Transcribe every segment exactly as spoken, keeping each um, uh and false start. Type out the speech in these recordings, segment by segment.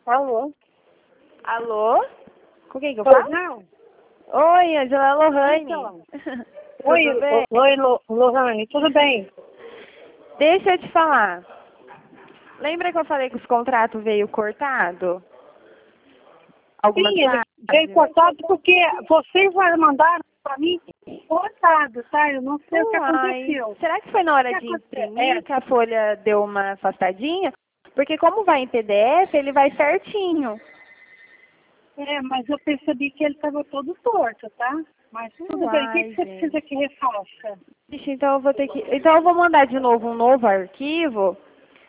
Alô? Alô? Com quem que eu Pois falo? não? Oi, Angela Lohane. Então. Tudo Oi, bem? oi, Lo- Lohane, tudo bem? Deixa eu te falar. Lembra que eu falei que os contratos veio cortado? Algumas Sim, ele veio partes? cortado porque vocês mandaram para mim cortado, tá? Eu não sei o que Uai, aconteceu. será que foi na hora O que de aconteceu? imprimir É, que a folha deu uma afastadinha? Porque como vai em P D F, ele vai certinho. é, mas eu percebi que ele estava todo torto, tá? Mas tudo bem. O que, Uai, que você gente. precisa que refaça? Ixi, então eu vou ter que. Então eu vou mandar de novo um novo arquivo.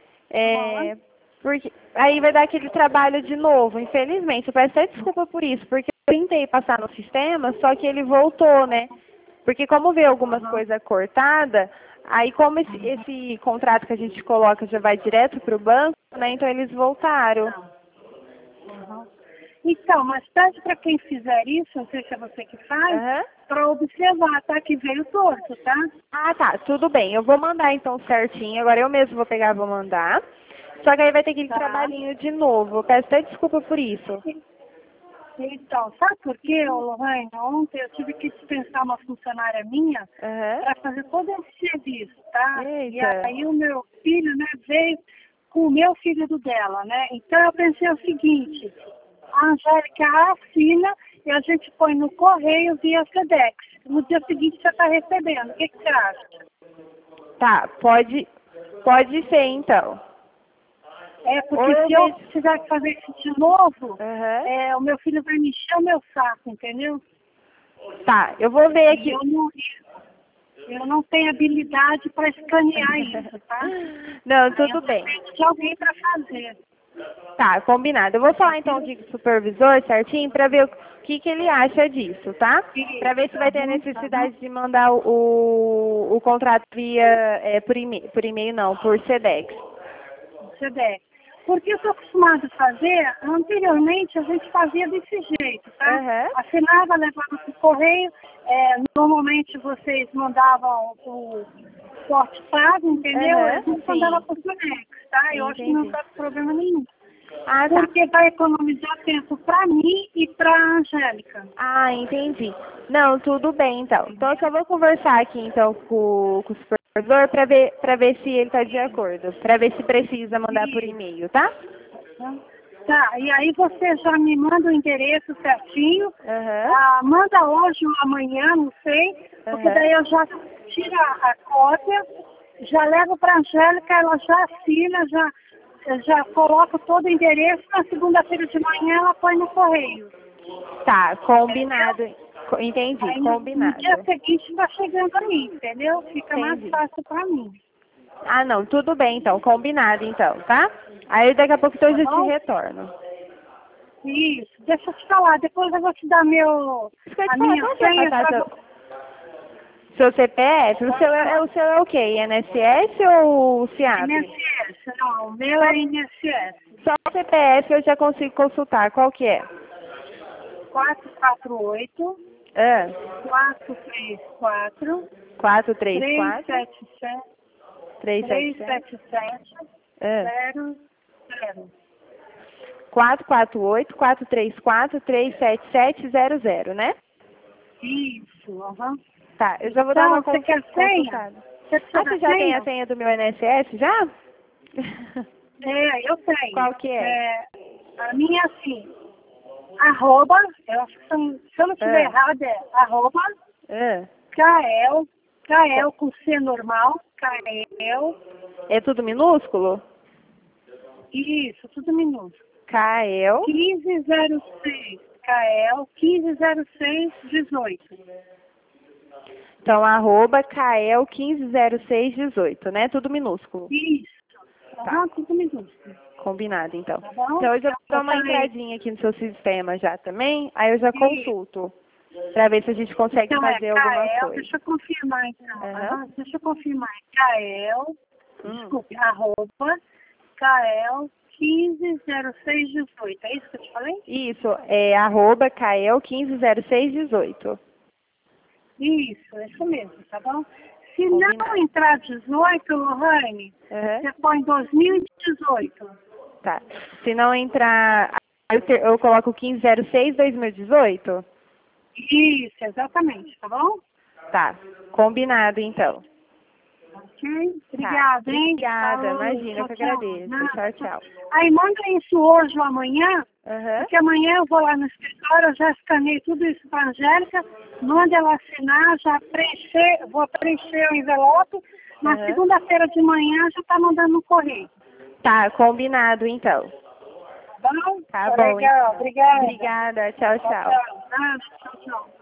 Aham. É, porque aí vai dar aquele trabalho de novo, infelizmente. Eu peço até desculpa por isso, porque eu tentei passar no sistema, só que ele voltou, né? Porque como veio algumas Aham. coisas cortadas, aí como esse, esse contrato que a gente coloca já vai direto para o banco, né? Então eles voltaram. Aham. Então, mas pede para quem fizer isso, não sei se é você que faz, Aham. para observar, tá? Que veio torto, tá? Ah, tá, tudo bem. Eu vou mandar então certinho. Agora eu mesmo vou pegar e vou mandar. Só que aí vai ter aquele Tá. trabalhinho de novo. Eu peço até desculpa por isso. Então, sabe por quê, ô, Lohane? Ontem eu tive que dispensar uma funcionária minha Aham. para fazer todo esse serviço, tá? E Eita. aí o meu filho, né, veio com o meu filho do dela, né? Então eu pensei o seguinte, a Angélica assina e a gente põe no correio via FedEx. No dia seguinte você está recebendo. O que, que você acha? Tá, pode, pode ser então. É, Ou porque eu se eu vejo. tiver que fazer isso de novo, Aham. é, o meu filho vai me encher o meu saco, entendeu? Tá, eu vou ver E aqui. eu não, eu não tenho habilidade para escanear isso, tá? Não, Aí tudo eu bem. dependo de alguém para fazer. Tá, combinado. Eu vou falar então com o supervisor certinho pra ver o que, que ele acha disso, tá? Pra ver se Isso, vai ter a aham, aham. necessidade de mandar o, o, o contrato via é, por e-mail, por e-mail não, por SEDEX. C D E. Porque eu estou acostumado a fazer, anteriormente a gente fazia desse jeito, tá? Aham. Assinava, levava para o correio, é, normalmente vocês mandavam o porte pago, entendeu? A Aham, gente mandava sim. para o Senex, tá? Eu acho que não Entendi. está com problema nenhum. Ah, tá. Porque vai economizar tempo para mim e para a Angélica. Ah, entendi. Não, tudo bem então. Então eu só vou conversar aqui então com, com o supervisor para ver para ver se ele está de acordo, para ver se precisa mandar por Isso. e-mail, tá? Tá, Tá, e aí você já me manda o endereço certinho. Aham. Ah, manda hoje ou amanhã, não sei, porque Aham. daí eu já tiro a, a cópia, já levo para a Angélica, ela já assina, já, eu já coloco todo o endereço, na segunda-feira de manhã ela põe no correio. Tá, Entendeu? combinado. Co- Entendi, Aí no, no dia combinado. seguinte vai chegando aí, entendeu? Fica mais Entendi. fácil para mim. Ah, não, tudo bem então, combinado então, tá? Aí daqui a pouco então eu Tá já te bom? retorno. Isso, deixa eu te falar, depois eu vou te dar meu, Isso que eu ia te a falar, minha como que vai senha passar para seu, seu C P F? O seu é, é- o seu é o quê? I N S S ou o SIAP? I N S S, não, o meu é I N S S. Só o C P F eu já consigo consultar, qual que é? quatro quatro oito, Ah, quatro três quatro, quatro três três quatro, sete sete, três sete três sete. sete sete, Ah, zero zero. quatro quatro oito, quatro três quatro, três sete sete zero zero, né? Isso, aham. Tá, eu já vou dar Então, uma você cons- quer senha? consultada. Você precisa Ah, da você já tem a senha? senha do meu I N S S já? É, eu tenho. Qual que é? É, a minha é assim, arroba, eu acho que se eu se eu não estiver Ah, errado é arroba, ah. Kael, Kael com C normal, Kael, É tudo minúsculo? isso, tudo minuto. Kael. quinze zero seis, Kael, quinze zero seis, dezoito. Então, arroba Kael quinze zero seis dezoito, né? Tudo minúsculo. Isso, Tá, aham, tudo minúsculo, combinado então. tá bom? Então, eu já vou dar Eu uma falei, entradinha aqui no seu sistema já também, aí eu já isso. consulto, pra ver se a gente consegue Então é fazer alguma Kael, coisa. deixa eu confirmar então, Aham. aham, deixa eu confirmar, Kael, Hum. desculpe, arroba, Kael, quinze zero seis, dezoito, é isso que eu te falei? Isso, é arroba Kael quinze zero seis dezoito. Isso, é isso mesmo, tá bom? Se não Combinado. entrar dezoito, Lohane, Aham. você põe dois mil e dezoito. Tá. Se não entrar, eu, te- eu coloco quinze zero seis dois mil e dezoito? Isso, exatamente, tá bom? Tá. Combinado, então. Ok? Tá. Obrigada, hein? Obrigada. Falou, Imagina, eu tchau, que tchau. agradeço. Nada, Tchau, tchau. Aí manda isso hoje ou amanhã, Aham. porque amanhã eu vou lá no escritório, eu já escanei tudo isso para a Angélica, manda ela assinar, já preencher, vou preencher o envelope, na Aham. segunda-feira de manhã já tá mandando no correio. Tá, combinado, então. Tá bom? Tá Tá bom, legal, então. obrigada. Obrigada. Tchau, Tchau, tchau. tchau. Nada, tchau, tchau.